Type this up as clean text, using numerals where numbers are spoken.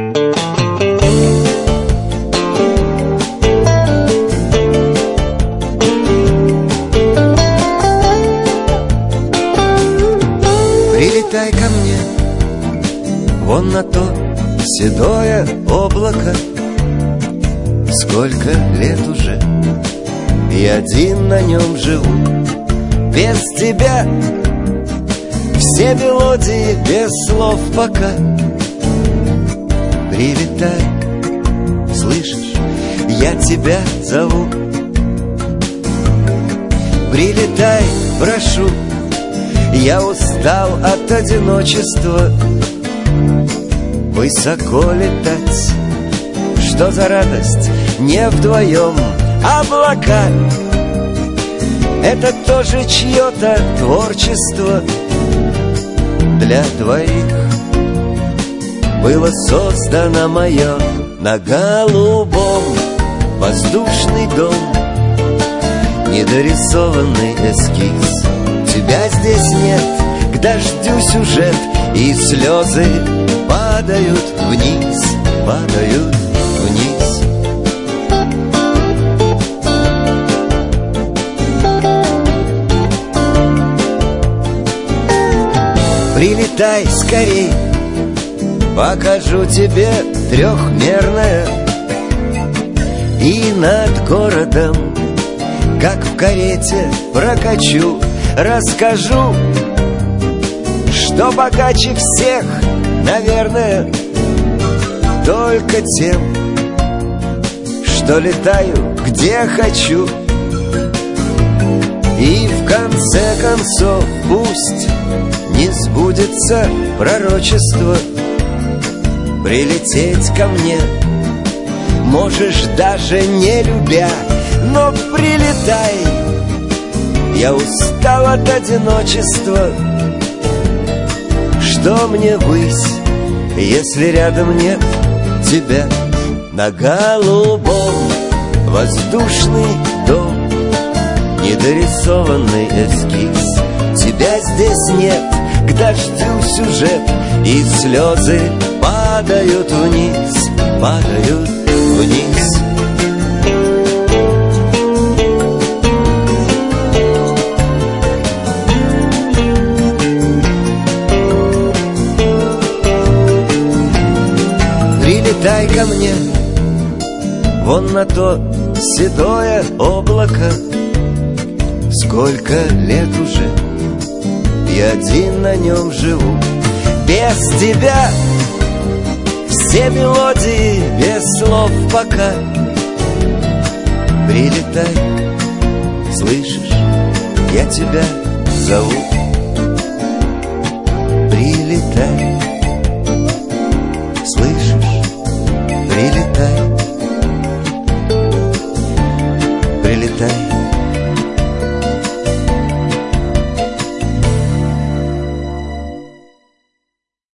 Прилетай ко мне, вон на то седое облако. Сколько лет уже, и один на нем живу. Без тебя все мелодии без слов пока. Прилетай, слышишь, я тебя зову. Прилетай, прошу, я устал от одиночества. Высоко летать, что за радость, не вдвоем. Облака — это тоже чье-то творчество. Для двоих было создано мое на голубом воздушный дом. Недорисованный эскиз. Тебя здесь нет, к дождю сюжет, и слезы падают вниз, падают вниз. Прилетай скорей, покажу тебе трехмерное. И над городом, как в карете, прокачу. Расскажу, что богаче всех, наверное, только тем, что летаю, где хочу. И в конце концов пусть не сбудется пророчество. Прилететь ко мне можешь даже не любя, но прилетай. Я устал от одиночества. Что мне высь, если рядом нет тебя? На голубом воздушный дом, недорисованный эскиз. Тебя здесь нет, к дождю сюжет, и слезы падают вниз, падают вниз. Прилетай ко мне, вон на то седое облако. Сколько лет уже, и один на нем живу. Без тебя все мелодии без слов пока. Прилетай, слышишь, я тебя зову.